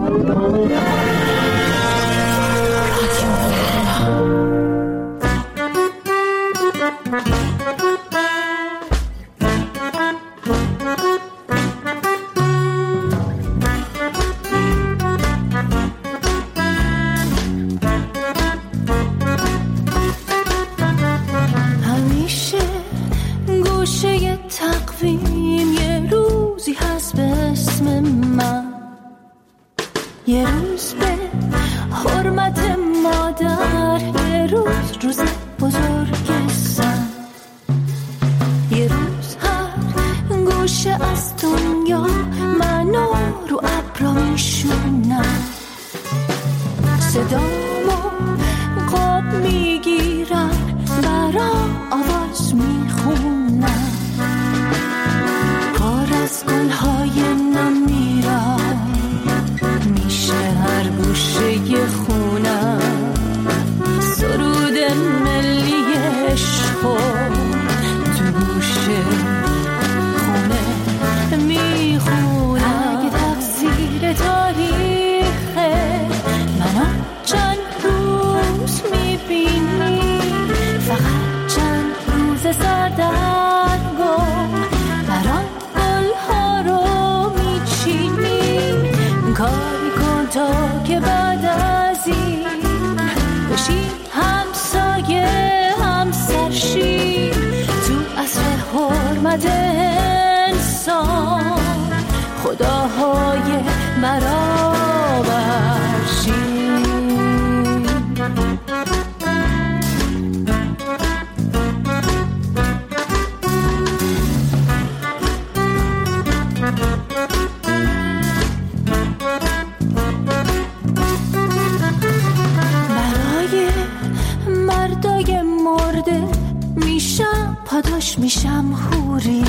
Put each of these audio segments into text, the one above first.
میشم حوری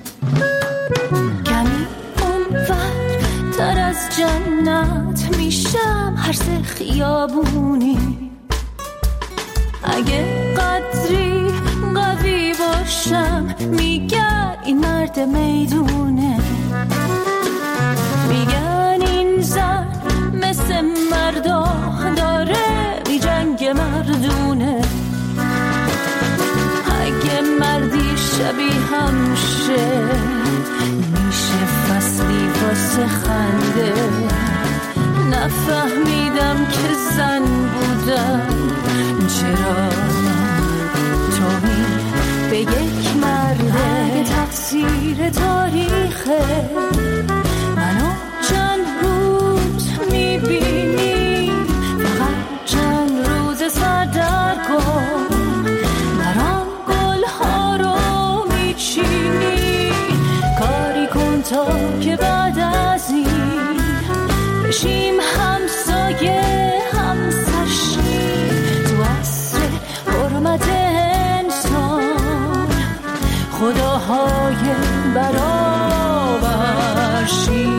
کمی اونور تر از جنت میشم هر سه خیابونی اگه قدری قوی باشم میگن این مرد میدونه میگن این زن مثل مردا داره بی جنگ مردونه اگه مردی شبیه همشه میشه فصلی واسه خنده نفهمیدم که زن بودم چرا توهی به یک مرده اگه تقصیر تاریخه منو چند روز میبینی فقط چند روز سردرگم برام گلها رو میچینی کاری کن تا که بعد از این بشیم همسایه همسرشی تو عصر حرمت انسان خداهای برابرشی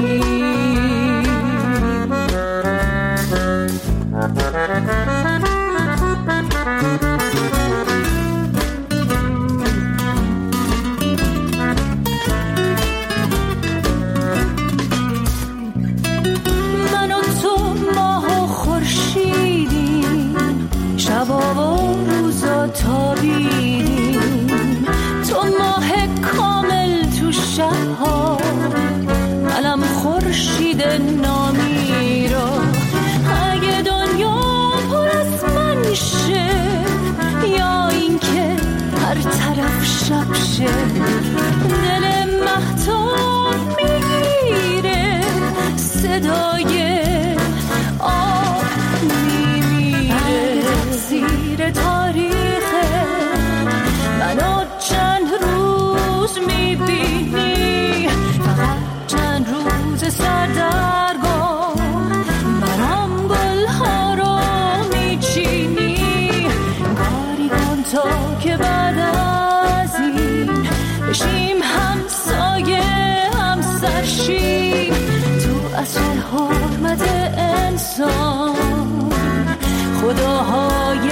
من و تو ماه و خورشیدیم شبا و روزا تابیدیم تو ماه کامل تو شبها منم خورشید نامی را اگه دنیا پر از من شه یا اینکه هر طرف شب شه دل مهتاب میگیره صدای آب میمیره زیر تاریخه منو چند روز میبینی فقط چند روز سردرگم برام گلها رو میچینی کاری کن تا که بعد از این بشیم همسایه همسرشی تو اصل حرمت انسان خداهای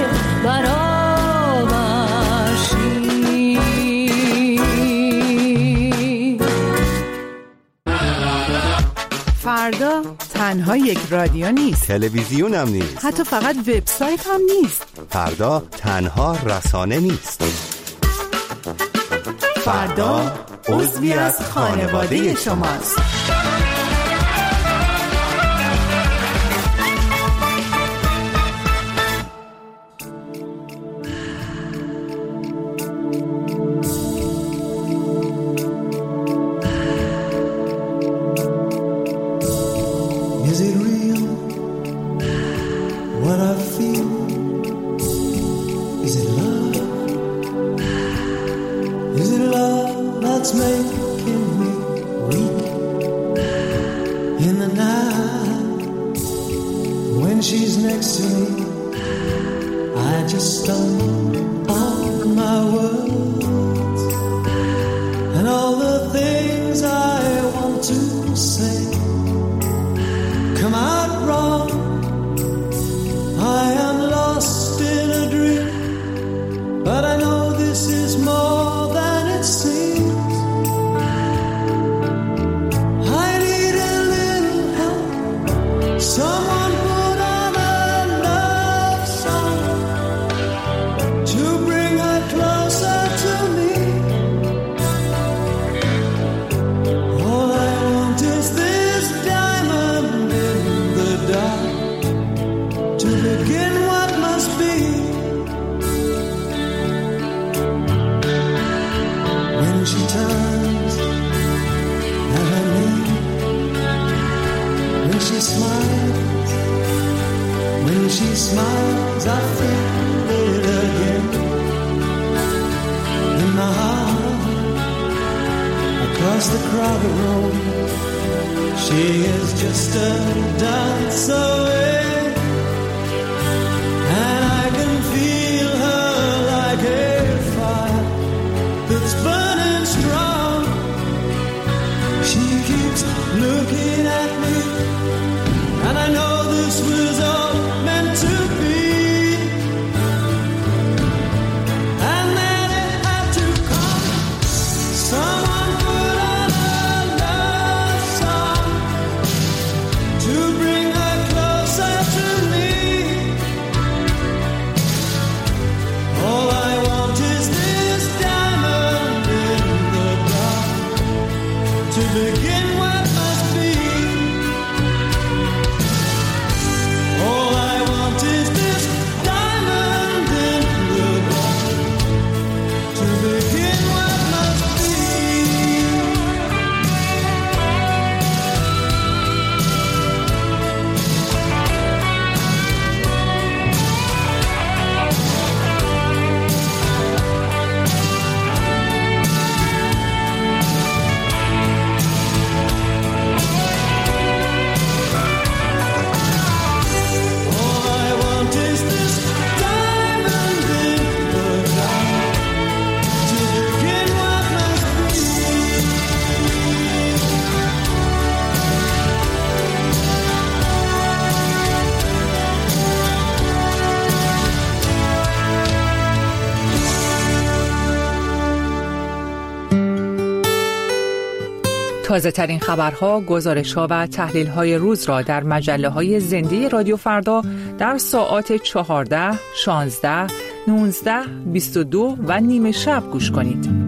برابرشی فردا تنها یک رادیو نیست، تلویزیون هم نیست، حتی فقط وبسایت هم نیست. فردا تنها رسانه نیست. فردا عضوی از خانواده شماست. تازه ترین خبرها، گزارش‌ها و تحلیل‌های روز را در مجله‌های زنده رادیو فردا در ساعات 14، 16، 19، 22 و نیم شب گوش کنید.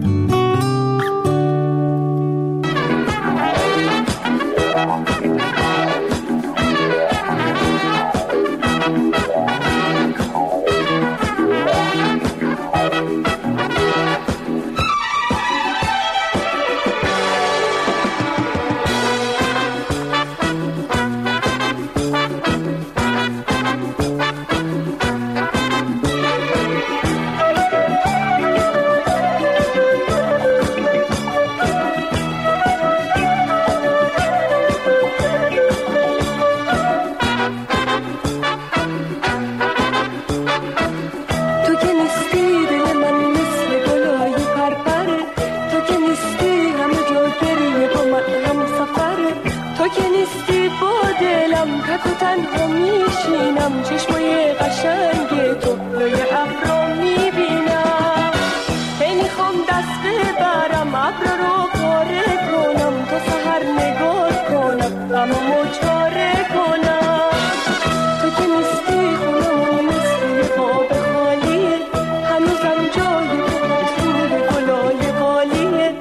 ابر رو پاره کنم تا سحر نگاه کنم اما چاره پاره کنم. تو که نیستی خونمون مثل خواب خالیه، هنوزم جای توی گلای قالیه.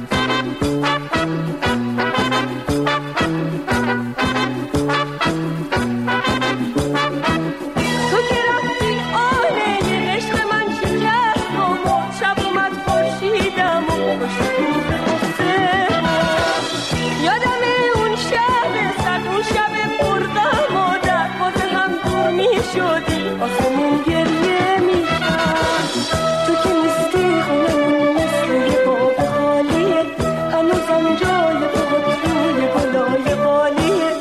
تو که رفتی آله عشق من شکست و شب اومد خورشیدم و خوش یادم اون شب سرد، اون شب بردم و در باز هم دور می شدی، آسمون گریه می کرد. تو که نیستی خونمون مثل یه باب خالیه، هنوزم جای تو توی گلای قالیه.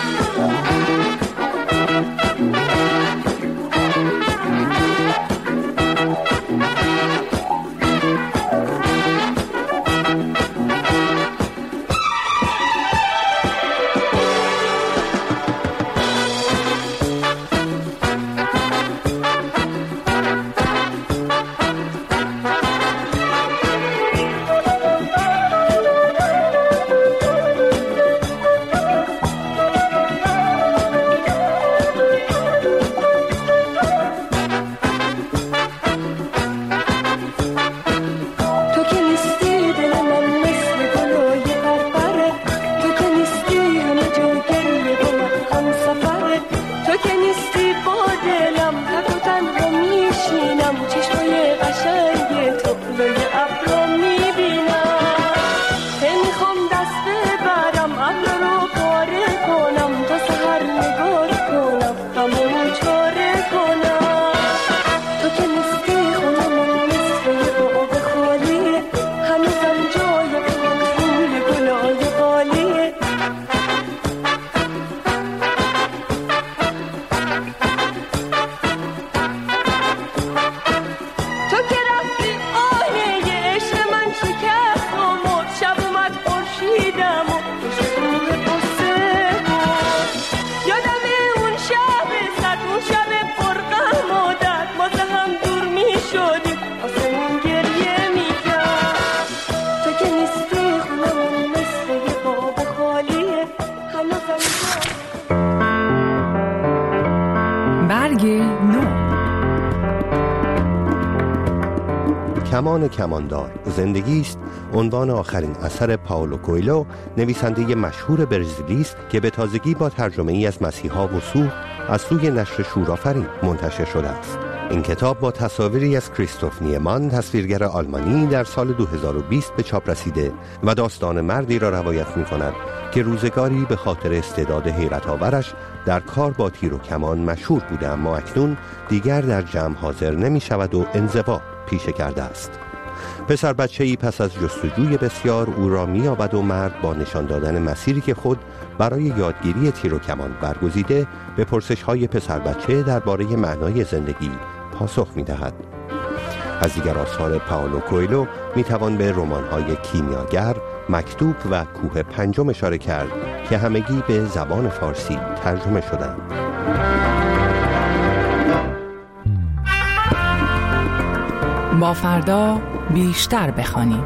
کمان کماندار زندگی است عنوان آخرین اثر پائولو کوئلو، نویسنده مشهور برزیلی است که به تازگی با ترجمه ای از مسیحا وثوق از سوی نشر شورآفرین منتشر شده است. این کتاب با تصاویری از کریستوف نیمان، تصویرگر آلمانی، در سال 2020 به چاپ رسیده و داستان مردی را روایت می‌کند که روزگاری به خاطر استعداد حیرت آورش در کار با تیر و کمان مشهور بوده، اما اکنون دیگر در جمع حاضر نمی‌شود و انزوا پیشه کرده است. پسر بچه‌ای پس از جستجوی بسیار او را می‌یابد و مرد با نشان دادن مسیری که خود برای یادگیری تیر و کمان برگزیده به پرسش‌های پسر بچه درباره معنای زندگی پاسخ می‌دهد. از دیگر آثار پائولو کوئلو می‌توان به رمان‌های کیمیاگر، مکتوب و کوه پنجم اشاره کرد که همگی به زبان فارسی ترجمه شدند. با فردا بیشتر بخوانیم.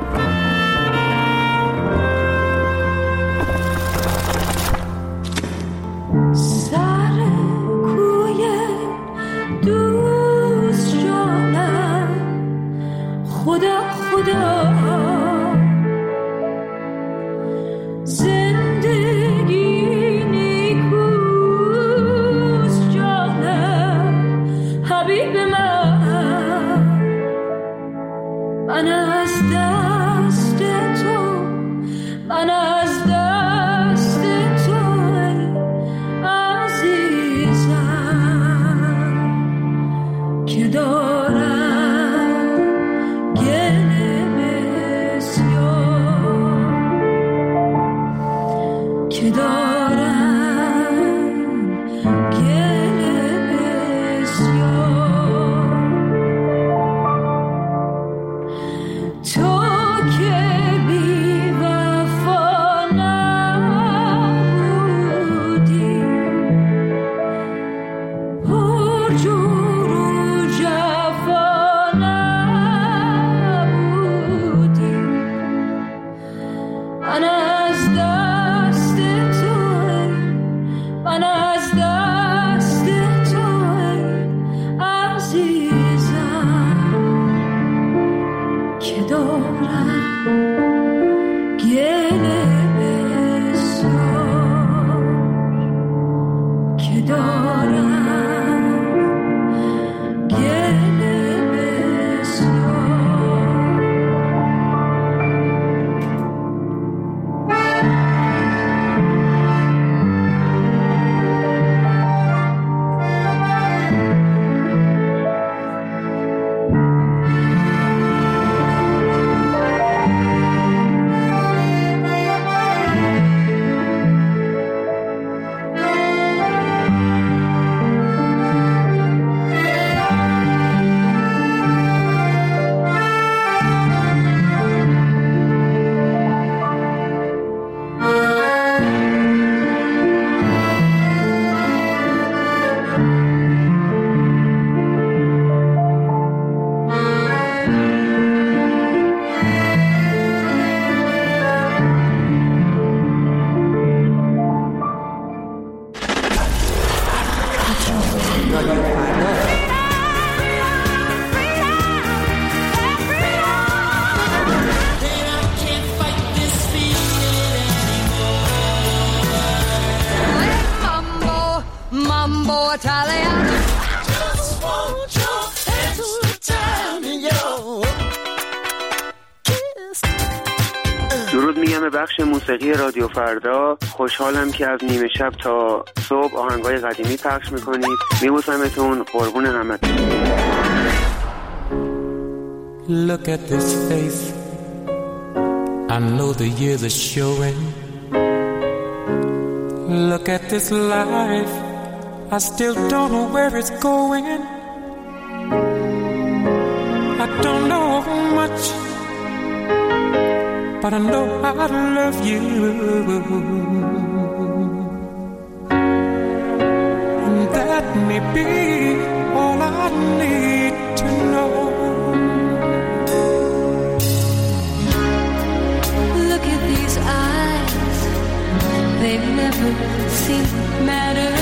سر کوی دوست جانم، خدا خدا زندگی نیکوست جانم، حبیب من از دست تو، من از دست تو رادیو فردا. Mambo Italian. درود میگم به بخش موسیقی رادیو فردا. خوشحالم که از نیمه شب تا صبح آهنگای قدیمی پخش میکنید. میبوسمتون، قربون همتون. Look at this face, I know the years are showing. Look at this life, I still don't know where it's going. I don't know much, but I know I love you. And that may be all I need to know. Look at these eyes, they've never seemed to matter.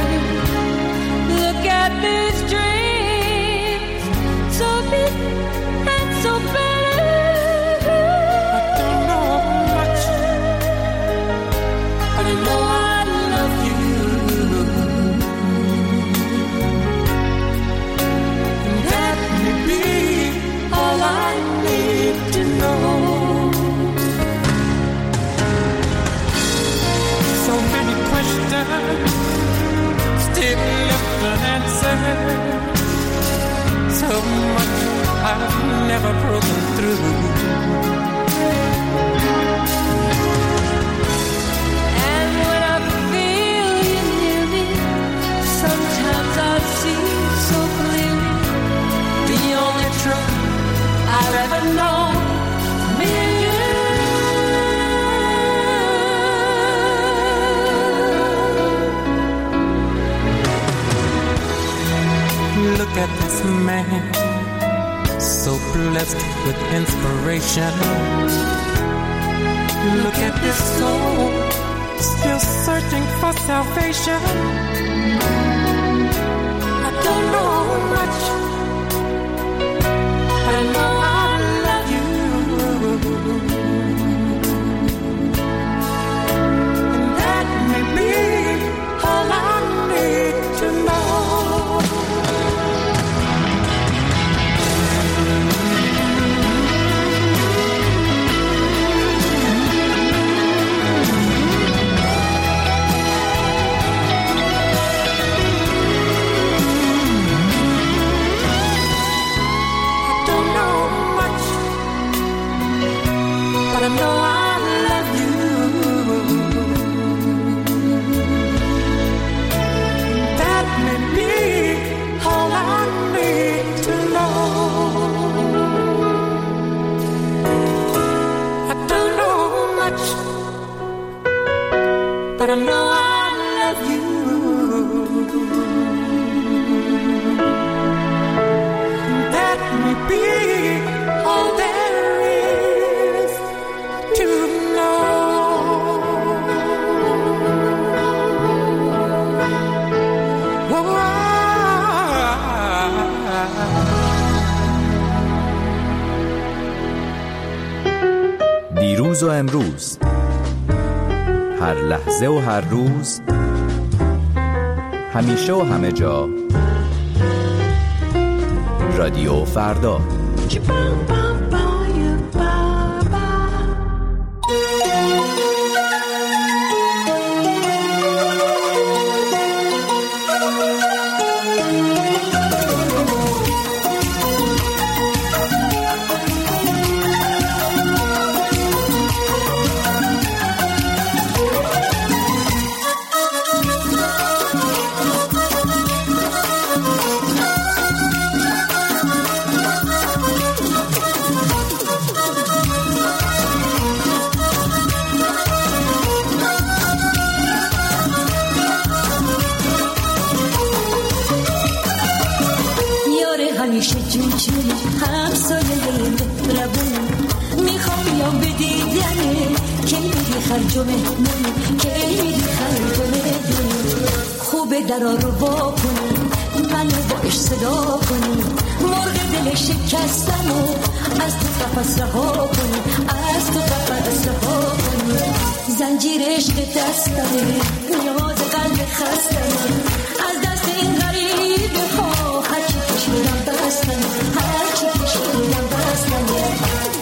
Look at these dreams, so big and so better. I don't know much, but I know I love you. And that may be all I need to know. So many questions still left unanswered. So much I've never broken through. And when I feel you near me, sometimes I see so clearly the only truth I've ever known. Me and you. Look at this man, so blessed with inspiration. Look at this soul, still searching for salvation. I don't know much, but I know I love you. And that may be all I need to know. I know I love you. That may be all I need to know. I don't know much, but I know I love you. That may be all there is to know. دیروز و امروز، هر لحظه و هر روز، همیشه و همه جا، رادیو فردا. همیشه جون جون همسایه مهربون میخوام بیام به دیدنه که میری خرج و مهمون که میری خرج و مهمون خوبه درا رو با کنی منو با عشق صدا کنی، مرغ دل شکستم و از تو قفس رها کنی، از تو قفس رها کنی. زنجیر عشق دستمه، نیاز قلب خستمه، از دست این غریبه ها هرچی کشیدم بستمه، هرچی کشیدم بستمه.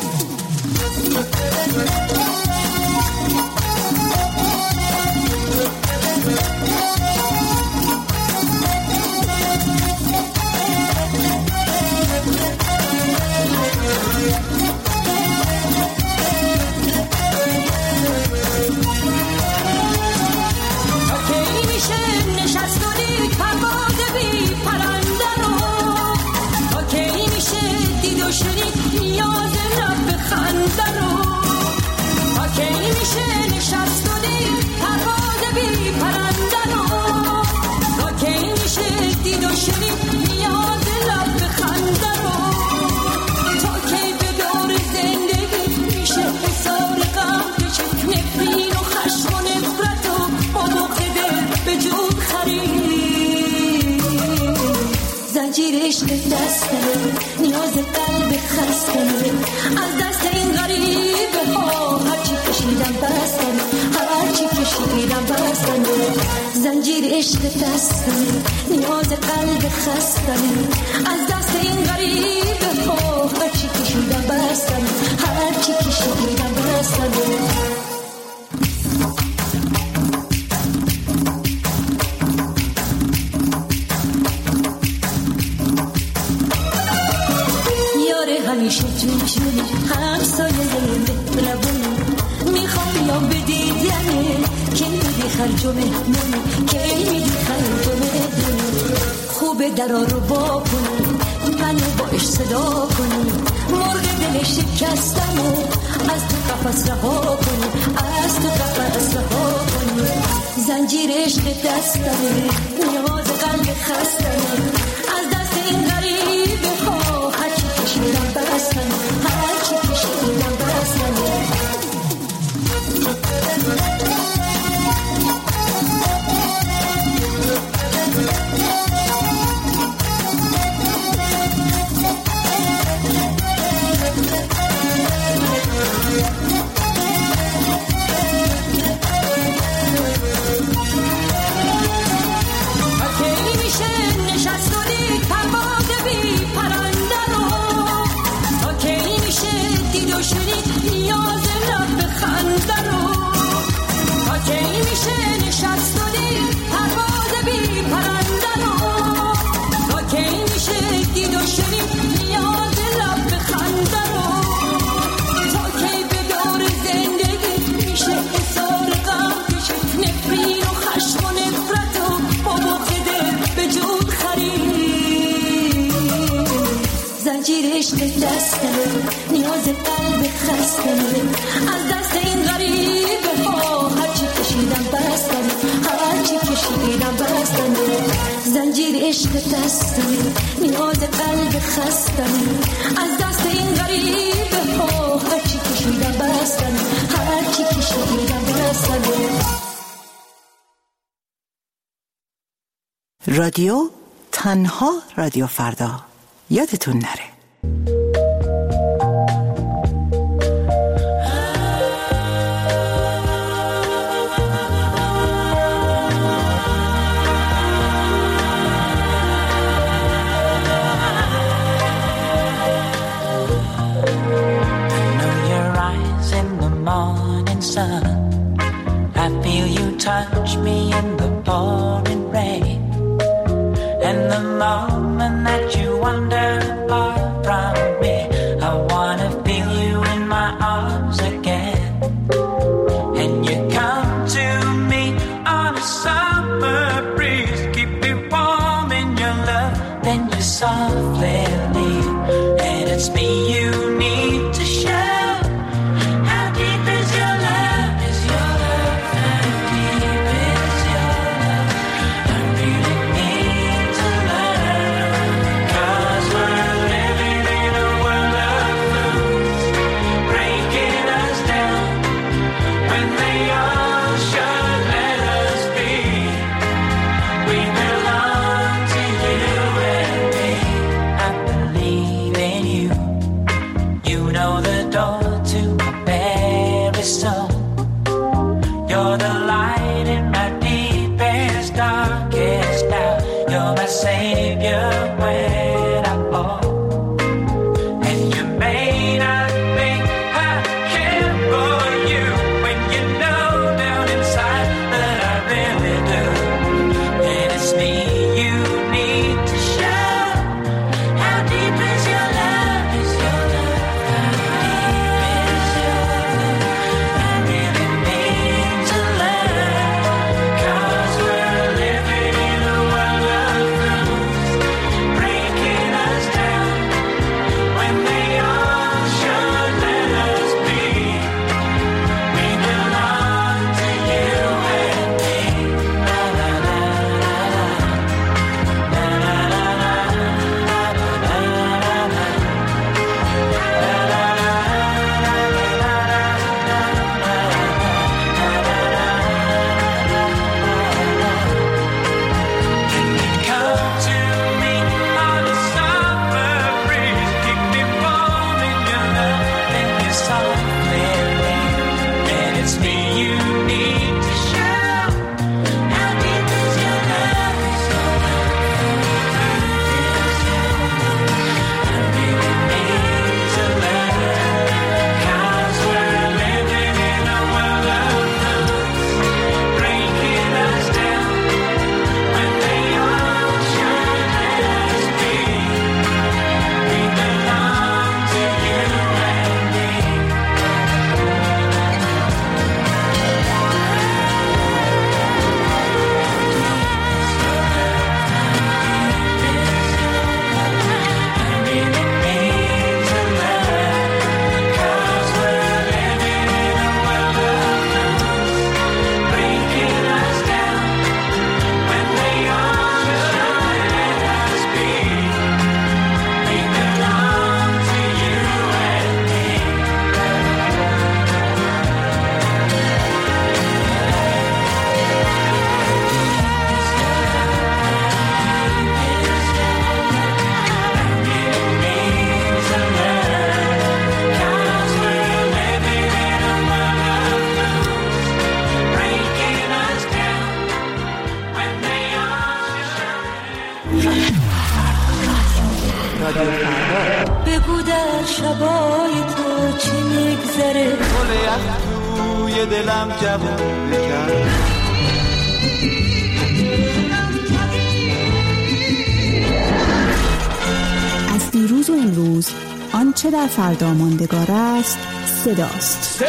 عشق دستمه، نیاز قلب خستمه، از دست این غریبه ها هرچی کشیدم بستمه، هرچی کشیدم بستمه. زنجیر عشق دستمه، نیاز قلب خستمه، از دست این غریبه ها هرچی کشیدم بستمه، هرچی کشیدم بستمه. همیشه جوجونی همسایه مهربونی، میخوام یا بدیدنه که میدی خرج و مهمونی، که میدی خرج و مهمونی. خوبه درا رو با کنی، منو با عشق صدا کنی، مرغ دل شکستم و از تو قفس رها کنی، از تو قفس رها کنی. زنجیر عشق دستمه، نیاز قلب خستمه، از دست این غریبه ها هرچی کشیدم بستم، هرچی کشیدم بستم. نیاز قلب خستمه، از دست این غریبه ها هرچی کشیدم بستمه، هرچی کشیدم بستمه. زنجیر عشق دستمه، نیاز قلب خستمه، از دست این غریبه ها هرچی کشیدم بستمه، هرچی کشیدم بستمه. رادیو تنها رادیو فردا، یادتون نره. Touch me in the pouring rain, and the moment that you wander apart from me, I wanna feel you in my arms again. And you come to me on a summer breeze, keep me warm in your love, then you softly leave, and it's me you need to show. We belong to you. بگو در شبای تو چی میگذره، گل یخ توی دلم جوون بکرد. از دیروز و امروز آنچه در فردا ماندگار است صداست.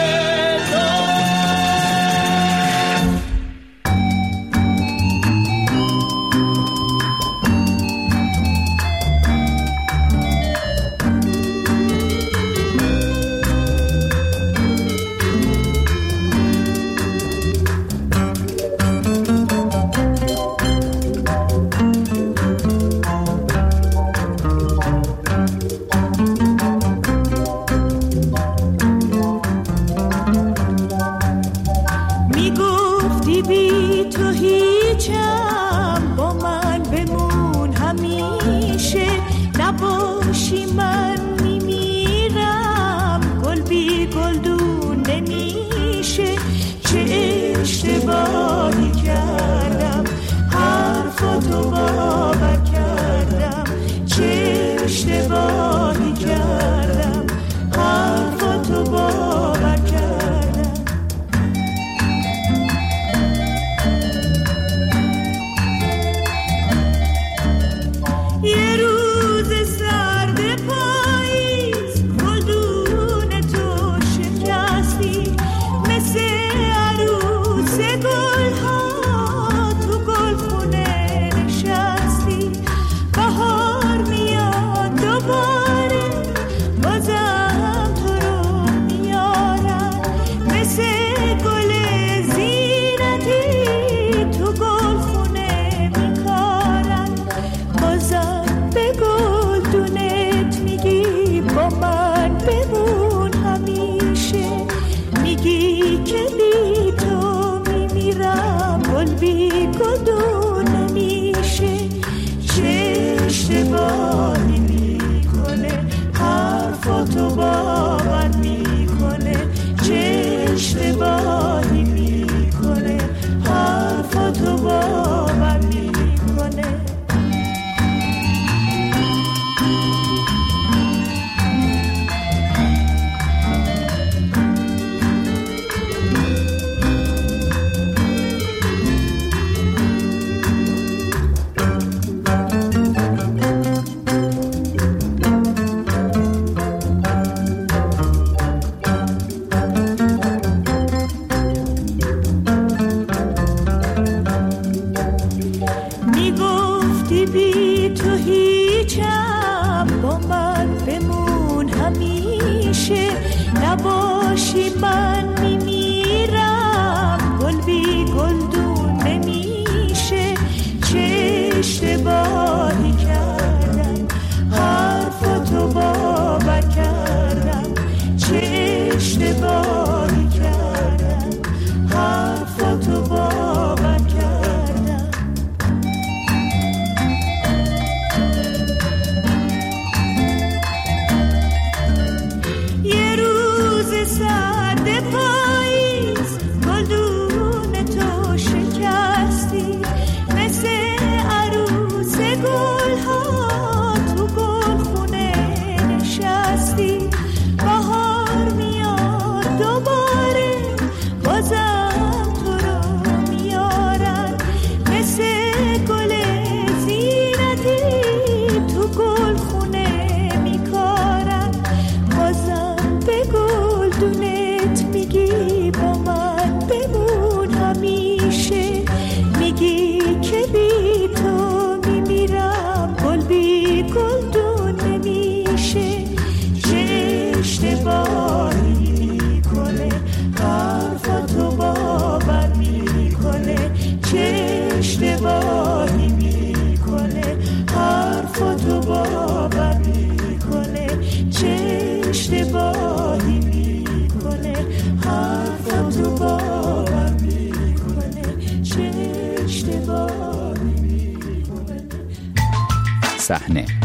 صحنه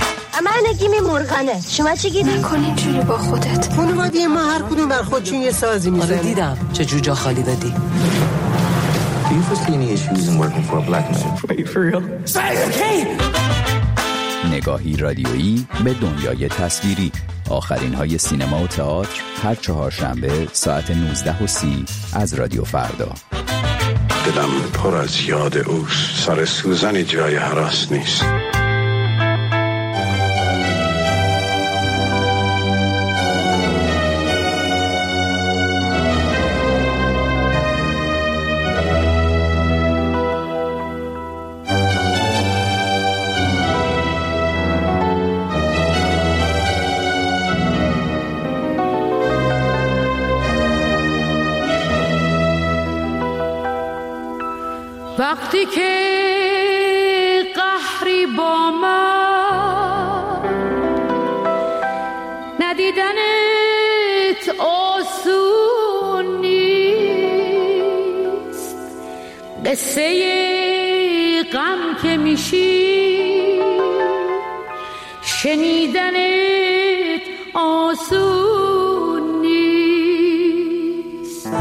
من گیمی مرغنه. شما چی گیری؟ نکنی جوری با خودت. خانواده ما هر کدوم بر خودشون یه سازی میزنه. آره دیدم چه جوجا خالی دادی. Do you foresee any issues in working for a black man? Wait, for real? نگاهی رادیویی به دنیای تصویری. آخرین های سینما و تئاتر هر چهارشنبه ساعت 19:30 از رادیو فردا. دلم پر از یاد اوست. سر سوزن جای هراس نیست. وقتی که قهری با من ندیدنت آسون نیست، قصه غم که میشی شنیدنت آسون نیست.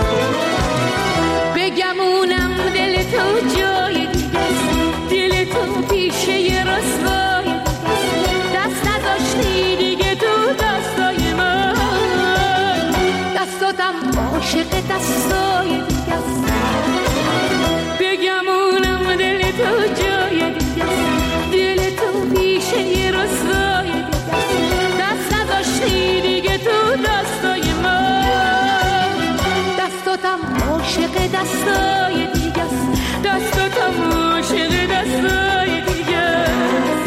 بگمونم دل تو جای دیگست، دل تو پیشه رسوای دیگست، دست نداشتی دیگه تو دستای من، دستاتم عاشق دستای دیگست. بگمونم دل تو جای دیگست، دل تو پیشه رسوای دیگست، دست نداشتی دیگه تو دستای من، دستاتم عاشق دستای دیگست، دستاتم عاشق دستای دیگست.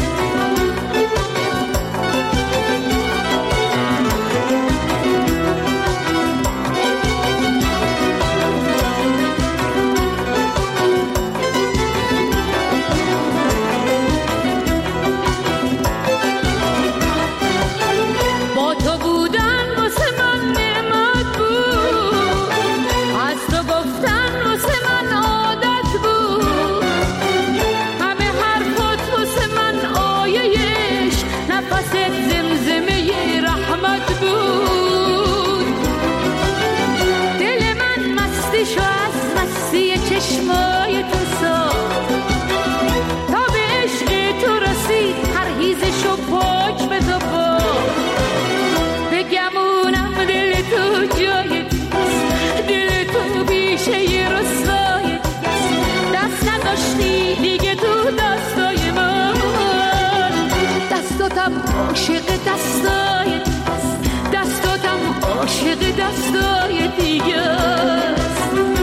با تو بودن واسه من نعمت بود، از تو گفتن واسه من عادت بود، همه حرفات واسه من آیه‌اش نفس زمزمه رحمت بود. دل من مستیشو از مستی چشمای تو ساخت، تا به عشق تو رسید پرهیزشو پاک به تو باخت. بگمونم دل تو جای دیگست، دل تو بیشه رسوای دیگست، دست نداشتی دیگه تو دستای من، دستاتم عاشق دستای دیگست، دستاتم عاشق دستای دیگست.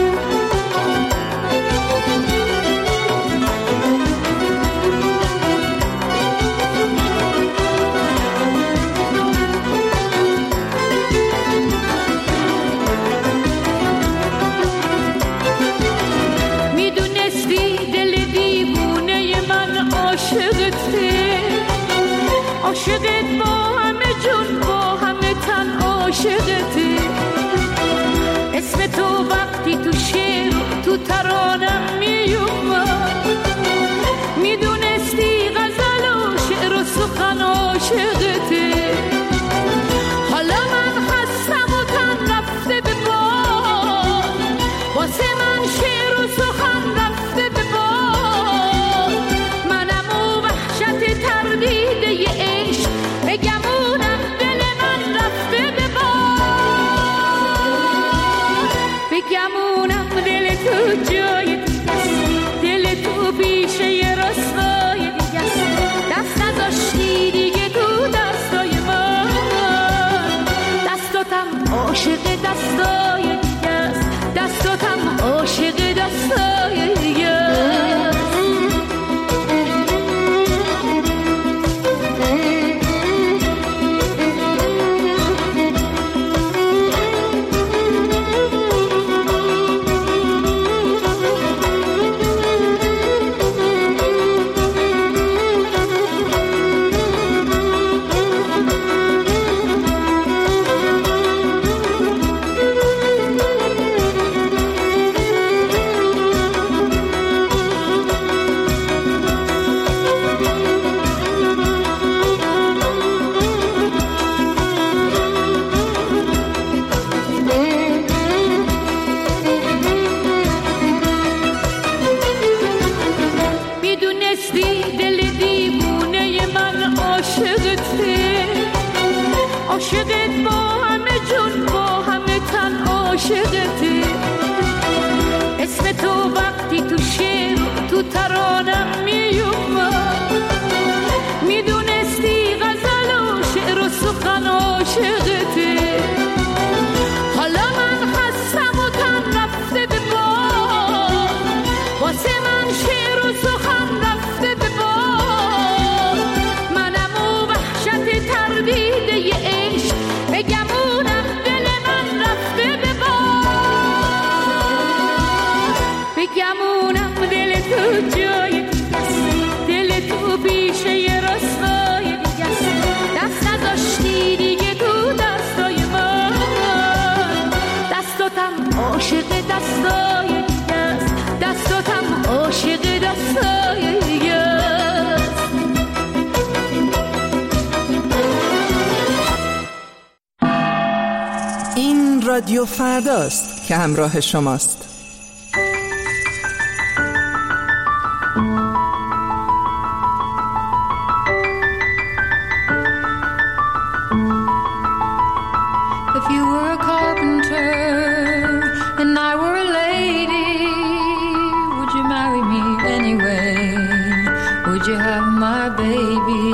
میدونستی دل دیوونه من عاشقته، عاشقت با همه جون با همه تن عاشقته. اسم تو وقتی تو شعر تو ترانم میومد، میدونستی غزل و شعر و سخن عاشقته. حالا من خستم و تن رفته به باد، واسه من شعر و سخن رفته به باد. منم و وحشت تردیده ی عشق، بگمونم دل من رفته به باد. بگمونم دل تو جای عاشقته. اسم تو وقتی تو شعر تو ترانم میومد، میدونستی غزل و شعر و سخن عاشقته. حالا من خستم و تن رفته به باد، واسه من شعر و سخن رفته به باد. منم و وحشت تردیده عشق بگمونم دل من رفته به باد. بگمونم دل تو جای دیگست، دل تو بیشه رسوای دیگست. دست نذاشتی دیگه تو دستای من، دستاتم عاشق دستای دیگست، دستاتم عاشق دستای دیگست. این رادیو فرداست که همراه شماست. If you were a carpenter and I were a lady, would you marry me anyway? Would you have my baby?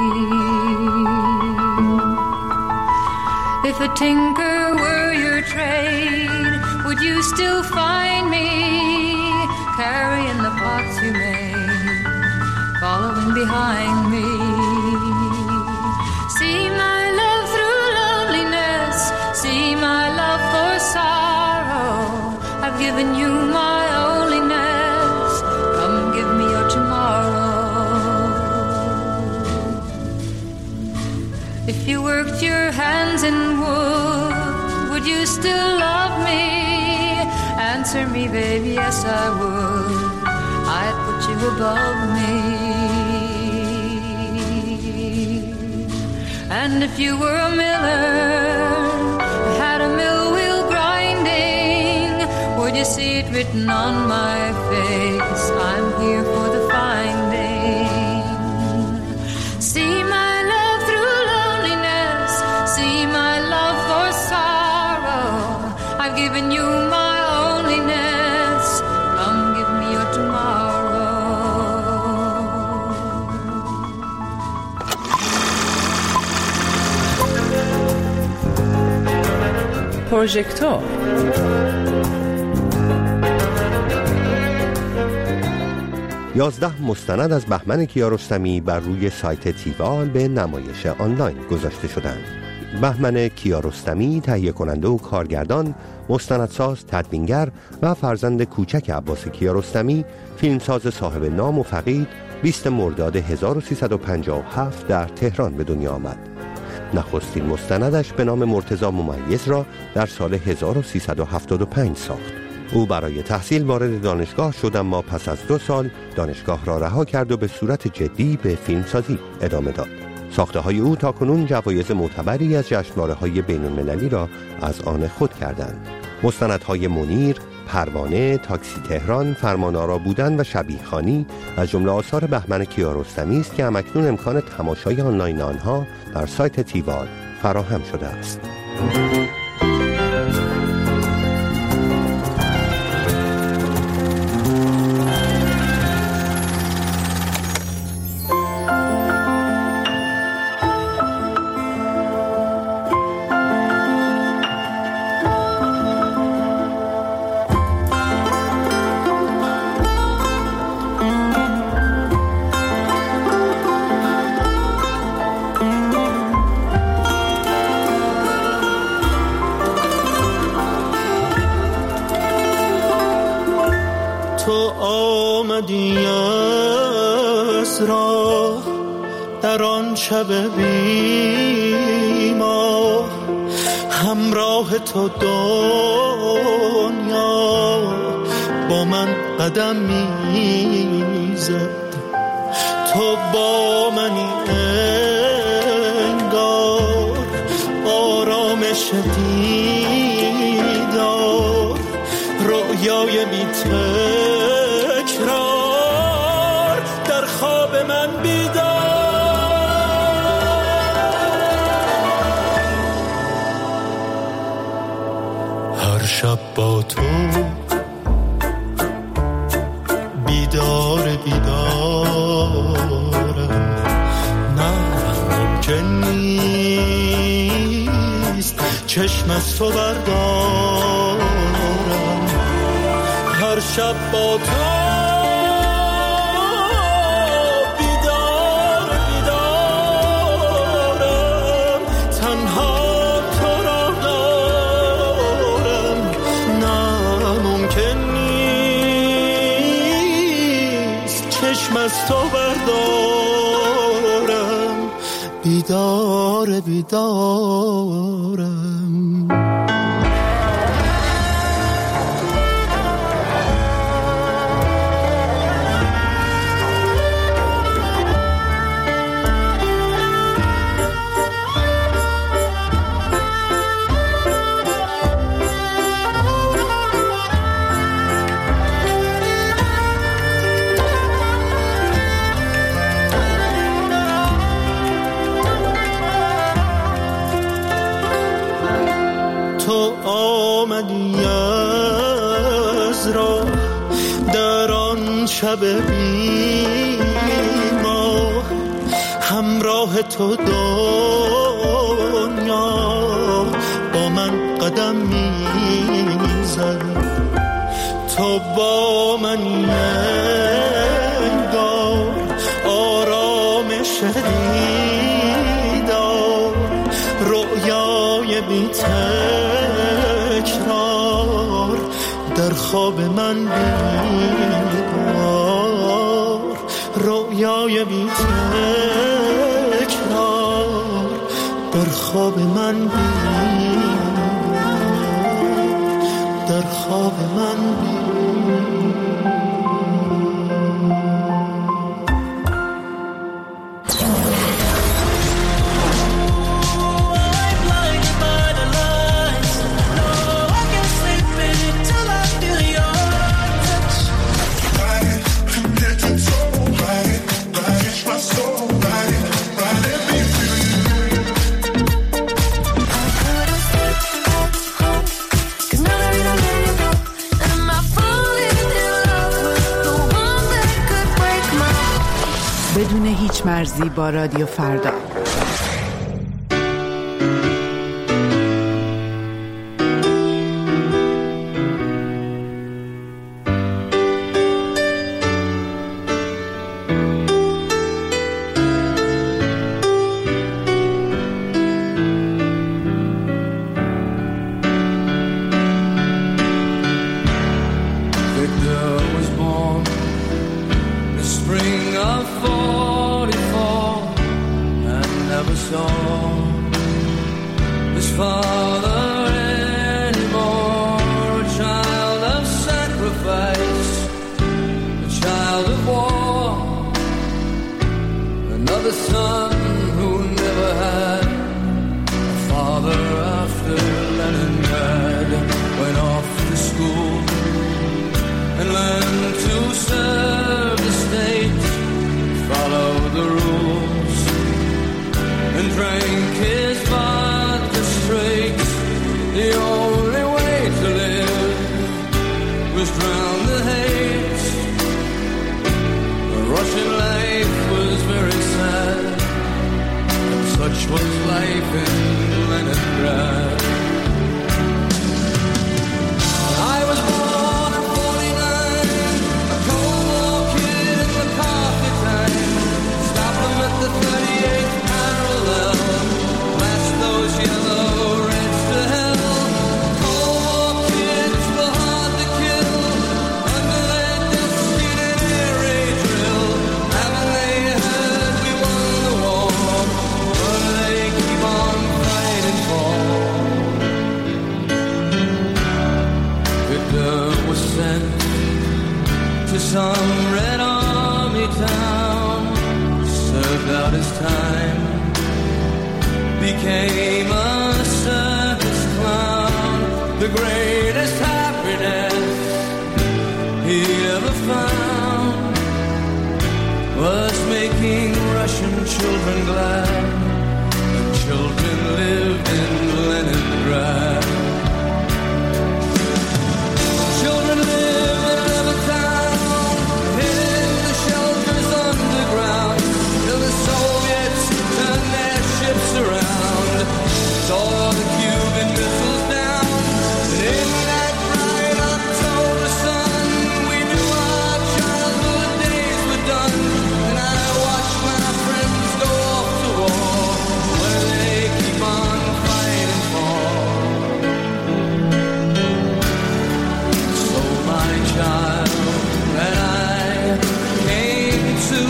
If a tinker were your trade, would you still find me carrying the pots you made, following behind me? See my love through loneliness, see my love for sorrow. I've given you my onlyness, come give me your tomorrow. If you worked your hands in would you still love me? Answer me, baby, yes I would. I'd put you above me. And if you were a miller, had a mill wheel grinding, would you see it written on my face? I'm here for the finding. See my love through loneliness, see my love for sorrow. I've given you my onlyness, come give me your tomorrow. پروژکتور یازده مستند از بهمن کیارستمی بر روی سایت تیوال به نمایش آنلاین گذاشته شدند. بهمن کیارستمی تهیه کننده و کارگردان، مستندساز، تدوینگر و فرزند کوچک عباس کیارستمی، فیلمساز صاحب نام و فقید 20 مرداد 1357 در تهران به دنیا آمد. نخستین مستندش به نام مرتضی ممیز را در سال 1375 ساخت. او برای تحصیل وارد دانشگاه شد، اما پس از 2 سال دانشگاه را رها کرد و به صورت جدی به فیلمسازی ادامه داد. ساخته‌های او تاکنون جوایز معتبری از جشنواره‌های بین‌المللی را از آن خود کردند. مستندهای منیر، پروانه، تاکسی تهران، فرمانآرا بودن و شبیه خانی از جمله آثار بهمن کیارستمی است که همکنون امکان تماشای آنلاین آنها در سایت تیوال فراهم شده است. تو آمدی از راه در آن شب بی‌ماه، همراه تو دنیا با من قدم میزد. تو با منی انگار آرامش دیدار، رویای بی تکرار در خواب من بیدار. هر شب تو بیدارم، نه ممکن نیست چشم از تو بردارم. هر شب با تو از تو بردارم، بیدارم. شب بیما همراه تو دنیا با من قدم میزد، تو با من انگار آرامش دیدار، رؤیای بی تکرار در خواب من بیدار، رویای بی تکرار در خواب من بیدار، در خواب من بیدار. بدون هیچ مرزی با رادیو فردا.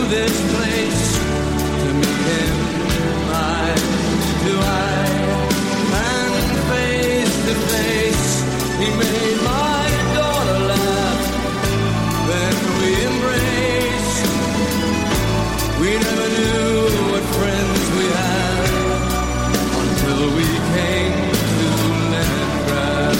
this place to meet him eye to eye and face to face. He made my daughter laugh, then we embraced. We never knew what friends we had until we came to Leningrad.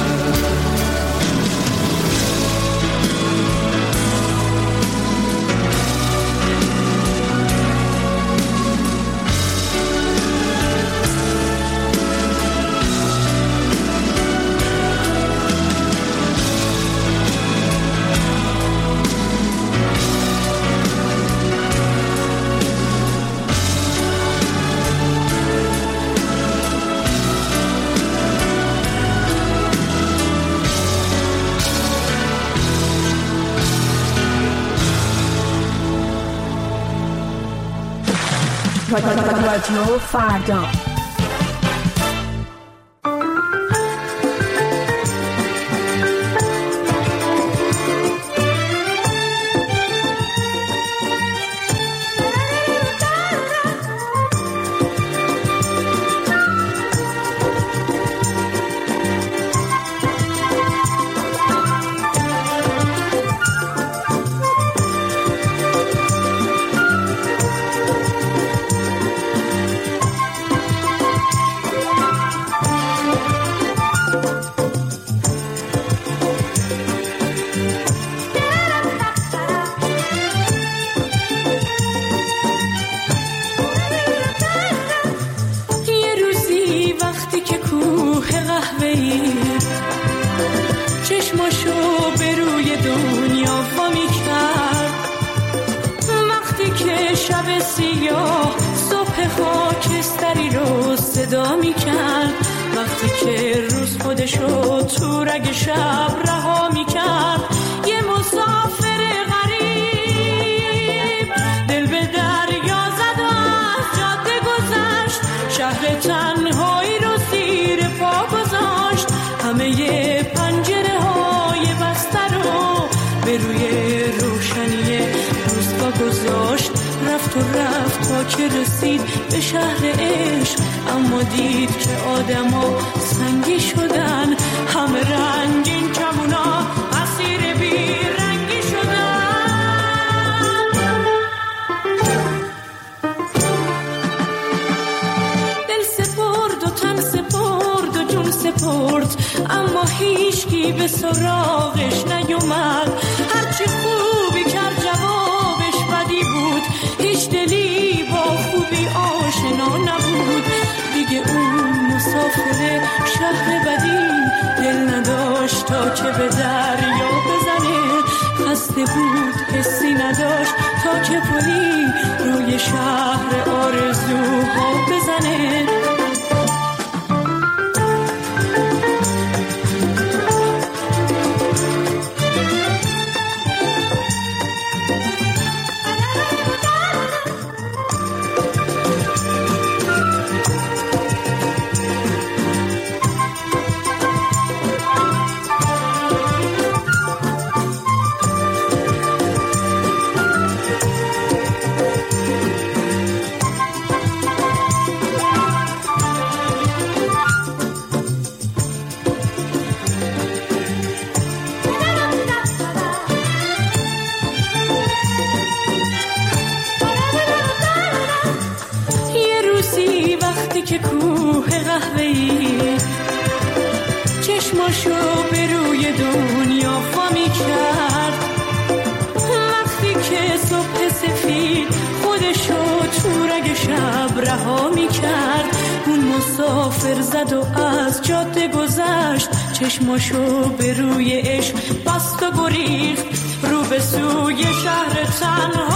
رادیو فردا. وقتی که روز خودشو تو رگ شب رها میکرد، یه مسافر غریب دل به دریا زد و از جاده گذشت، شهر تنهایی رو زیر پا گذاشت، همه پنجره های بسته رو به روی روشنی روز پا گذاشت. رفت و رفت تا که رسید به شهر عشق، اما دید که آدما سنگی شدن، همه رنگین کمونا اسیر بی رنگی شدن. دل سپرد و تن سپرد و جون سپرد، اما هیچکی به سراغش نیومد. هرچی خوبی کرد جوابش بدی بود، هیچ دلی با خوبی آشنا نبود. دیگه اون مسافر شهر بدی دل نداشت تا که به دریا بزنه، خسته بود حسی نداشت تا که پلی روی شهر آرزوها بزنه. که کوه قهوه‌ای چشماشو به روی دنیا فامی کرد، وقتی که صبح سفید خودشو تو رگ شب رها می کرد. اون مسافر زد و از جاده گذشت، چشماشو به روی عشق بست و گریخت رو به سوی شهر تنها.